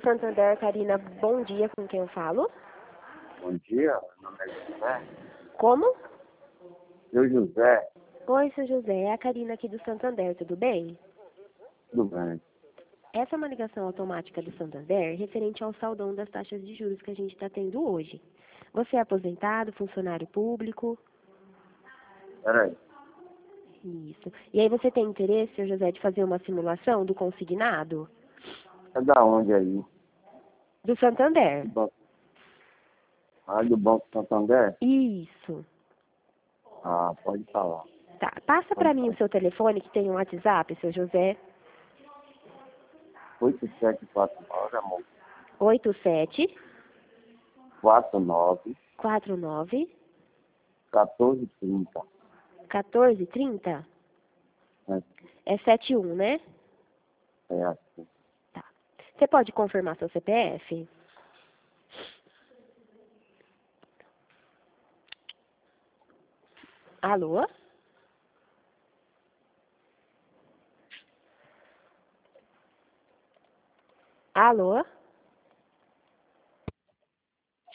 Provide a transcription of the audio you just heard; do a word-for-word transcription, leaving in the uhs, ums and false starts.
Santander, Karina, bom dia, com quem eu falo? Bom dia, meu nome é José. Como? Eu, José. Oi, seu José, é a Karina aqui do Santander, tudo bem? Tudo bem. Essa é uma ligação automática do Santander referente ao saldão das taxas de juros que a gente está tendo hoje. Você é aposentado, funcionário público? Peraí. Isso. E aí você tem interesse, seu José, de fazer uma simulação do consignado? É da onde aí? Do Santander. Do Banco... Ah, do Banco Santander? Isso. Ah, pode falar. Tá. Passa Pode para mim falar. o seu telefone que tem um WhatsApp, seu José. oito sete quatro nove, amor. oito sete quatro nove, quatro nove quatorze trinta. quatorze trinta. É, É setenta e um, né? é assim. Tá. Você pode confirmar seu C P F? Alô? Alô?